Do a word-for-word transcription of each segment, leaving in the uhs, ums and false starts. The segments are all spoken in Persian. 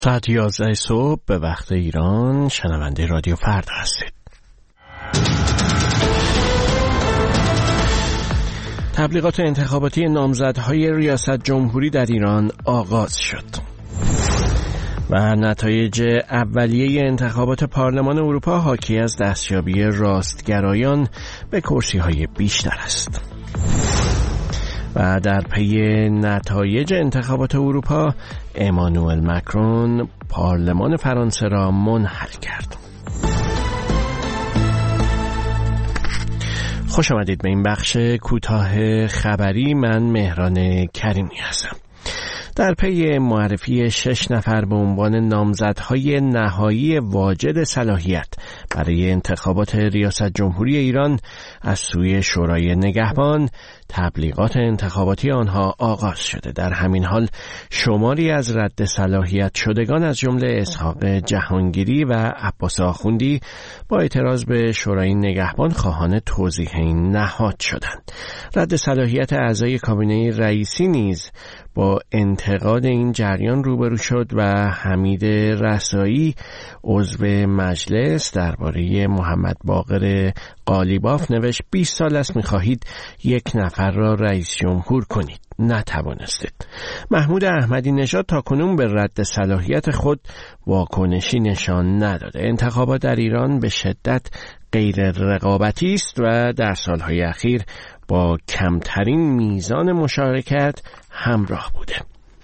ساعت یازده صبح به وقت ایران شنونده رادیو فردا هستید. تبلیغات انتخاباتی نامزدهای ریاست جمهوری در ایران آغاز شد و نتایج اولیه انتخابات پارلمان اروپا حاکی از دستیابی راستگرایان به کرسی‌های بیشتر است. و در پی نتایج انتخابات اروپا امانوئل مکرون پارلمان فرانسه را منحل کرد. خوش آمدید به این بخش کوتاه خبری. من مهران کریمی هستم. در پی معرفی شش نفر به عنوان نامزدهای نهایی واجد صلاحیت برای انتخابات ریاست جمهوری ایران از سوی شورای نگهبان، تبلیغات انتخاباتی آنها آغاز شده. در همین حال شماری از رد صلاحیت شدگان از جمله اسحاق جهانگیری و عباس آخوندی با اعتراض به شورای نگهبان خواهان توضیح این نهاد شدند. رد صلاحیت اعضای کابینه رئیسی نیز با انتقاد این جریان روبرو شد و حمید رسایی عضو مجلس درباره محمد باقر قالیباف نوشت بیست سال است می‌خواهید یک نفر را رئیس جمهور کنید، نتوانستید. محمود احمدی نژاد تاکنون به رد صلاحیت خود واکنشی نشان نداده. انتخابات در ایران به شدت غیر رقابتی است و در سالهای اخیر با کمترین میزان مشارکت همراه بوده.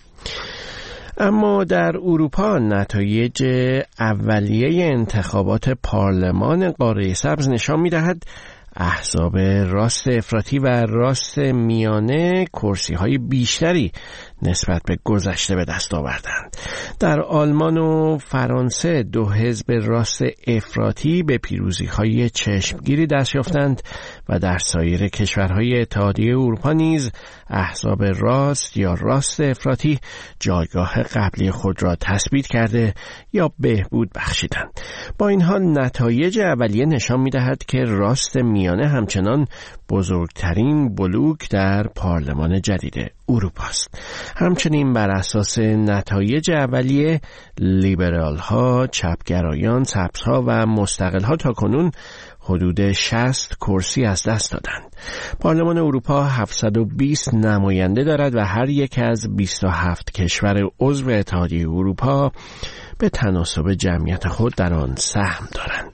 اما در اروپا نتایج اولیه انتخابات پارلمان قاره سبز نشان می‌دهد احزاب راست افراطی و راست میانه کرسی‌های بیشتری نسبت به گذشته به دست آوردند. در آلمان و فرانسه دو حزب راست افراطی به پیروزی‌های چشمگیری دست یافتند و در سایر کشورهای اتحادیه اروپا نیز احزاب راست یا راست افراطی جایگاه قبلی خود را تثبیت کرده یا بهبود بخشیدند. با این حال نتایج اولیه نشان می‌دهد که راست میانه همچنان بزرگترین بلوک در پارلمان جدید اروپا است. همچنین بر اساس نتایج اولیه لیبرال ها، چپگرایان، سبزها و مستقل ها تاکنون حدود شصت کرسی از دست دادند. پارلمان اروپا هفتصد و بیست نماینده دارد و هر یک از بیست و هفت کشور عضو اتحادیه اروپا به تناسب جمعیت خود در آن سهم دارند.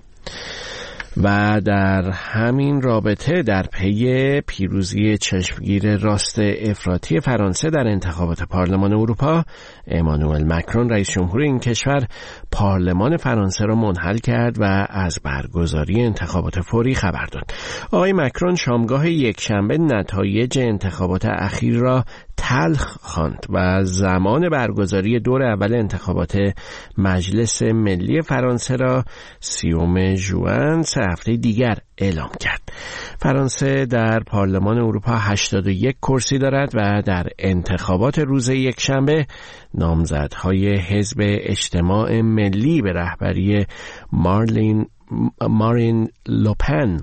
و در همین رابطه در پی پیروزی چشمگیر راست افراطی فرانسه در انتخابات پارلمان اروپا، امانوئل مکرون رئیس جمهور این کشور پارلمان فرانسه را منحل کرد و از برگزاری انتخابات فوری خبر داد. آقای مکرون شامگاه یکشنبه نتایج انتخابات اخیر را تلخ خواند و زمان برگزاری دور اول انتخابات مجلس ملی فرانسه را سیوم ژوئن سه هفته دیگر اعلام کرد. فرانسه در پارلمان اروپا هشتاد و یک کرسی دارد و در انتخابات روز یکشنبه نامزدهای حزب اجتماع ملی به رهبری مارلین مارین لوپن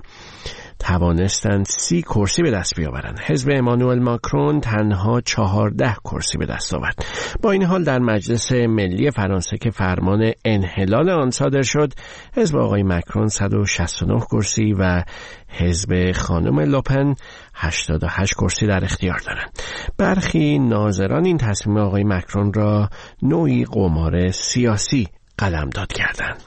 توانستند سی کرسی به دست بیاورند. حزب امانوئل ماکرون تنها چهارده کرسی به دست آورد. با این حال در مجلس ملی فرانسه که فرمان انحلال آن صادر شد، حزب آقای ماکرون صد و شصت و نه کرسی و حزب خانم لوپن هشتاد و هشت کرسی در اختیار دارند. برخی ناظران این تصمیم آقای ماکرون را نوعی قمار سیاسی قلمداد کردند.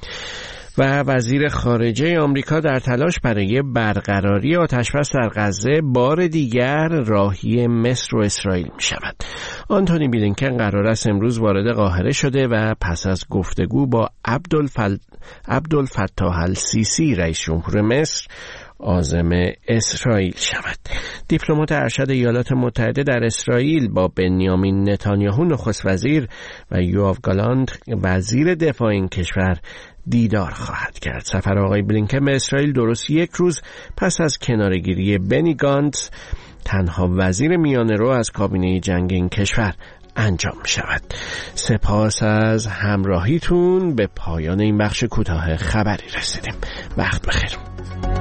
و وزیر خارجه آمریکا در تلاش برای برقراری آتشبس در غزه بار دیگر راهی مصر و اسرائیل می شود. آنتونی بلینکن قرار است امروز وارد قاهره شده و پس از گفتگو با عبدالفل... عبدالفتاح السیسی رئیس جمهور مصر عازم اسرائیل شود. دیپلمات ارشد ایالات متحده در اسرائیل با بنیامین نتانیاهو نخست وزیر و یوآف گالانت وزیر دفاع این کشور دیدار خواهد کرد. سفر آقای بلینکن به اسرائیل درست یک روز پس از کناره‌گیری بنی گانتز، تنها وزیر میانه‌رو از کابینه جنگ این کشور، انجام می شود. سپاس از همراهیتون. به پایان این بخش کوتاه خبری رسیدیم. وقت بخیر.